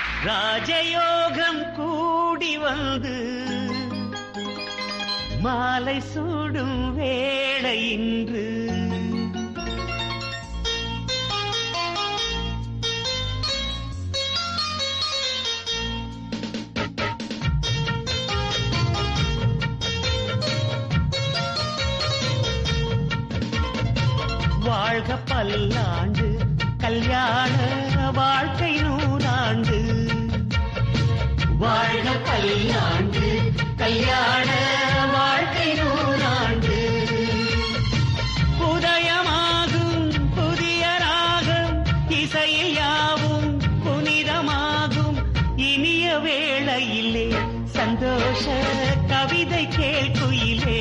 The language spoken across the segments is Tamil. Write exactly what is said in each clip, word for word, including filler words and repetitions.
ராஜயோகம் கூடி வந்து மாலை சூடும் வேளை இன்று வாழ்க பல்லாண்டு கல்யாண வாழ்க்கை நூறாண்டு வாழ்க பல்லாண்டு கல்யாண வாழ்க்கை நூறாண்டு உதயமாகும் புதிய ராகம் இசையில் யாவும் புனிதமாகும் இனிய வேளையிலே சந்தோஷ கவிதை கேட்குயிலே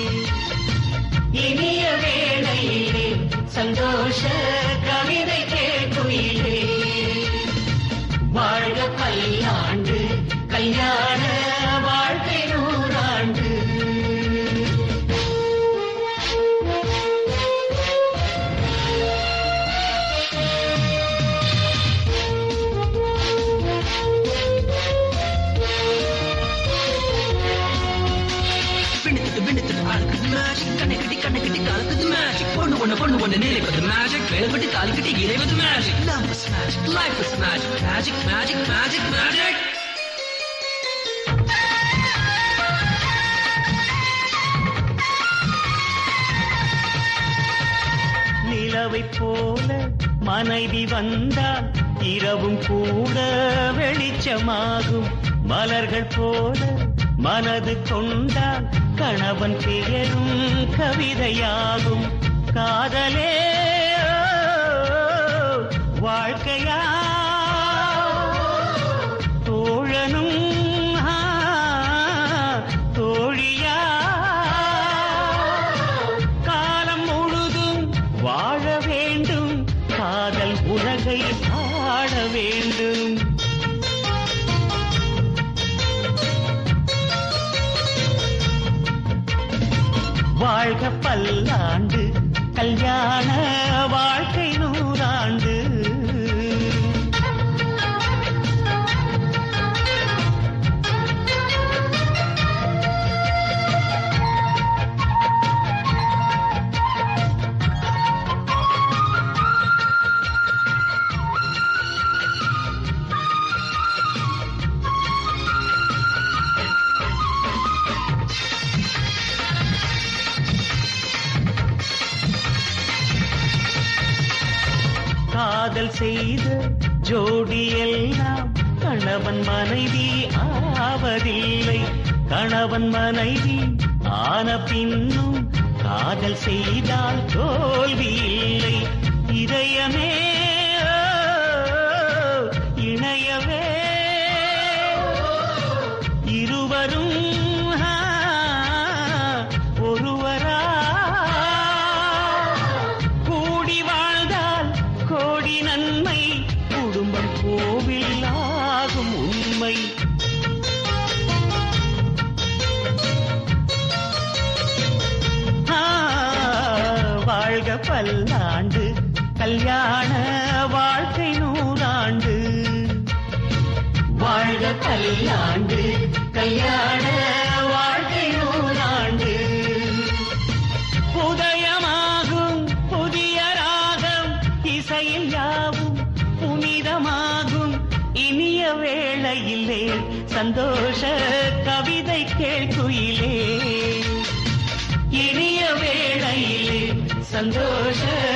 இனிய வேளையிலே சந்தோஷ கவிதை கேட்குயிலே வாழ்க பல்லாண்டு கல்யாண வாழ்க்கை நூறாண்டு கண்ணகட்டி கண்ணகட்டி கலக்குது மேஜிக் பொண்ணு ஒண்ணு பொண்ணு ஒண்ணு நிலைப்பது மேஜிக் வேலைப்பட்டு காலுக்கட்டி இறைவது magic love is magic life is magic magic magic magic magic நிலவை போல மனைவி வந்தால் இரவும் கூட வெளிச்சமாகும் மலர்கள் போல மனது கொண்டால் கணவன் பெயரும் கவிதையாகும் காதலே வாழ்க்கையா தோழனும் தோழியா காலம் முழுதும் வாழ வேண்டும் காதல் உலகை ஆட வேண்டும் வாழ்க பல்லாண்டு கல்யாண வாழ்க்கை நூறாண்டு காதல் செய்த ஜோடி எல்லாம் கணவன் மனைவி ஆவதில்லை கணவன் மனைவி ஆன பின்னும் காதல் செய்தால் தோல்வி இல்லை இதயமே இணையவே இருவரும் ஒருவரா கூடி வாழ்ந்தால் கோடி நன்மை குடும்பம் கோவில் ஆகும் உண்மை வாழ்க பல்லாண்டு கல்யாண வாழ்க்கை நூறாண்டு வாழ்க பல்லாண்டு கல்யாண வாழ்க்கை நூறாண்டு உதயமாகும் புதிய ராகம் இசையில் யாவும் புனிதமாகும் இனிய வேளையிலே சந்தோஷ கவிதை கேட்குயிலே இனிய வேளையிலே சந்தோஷ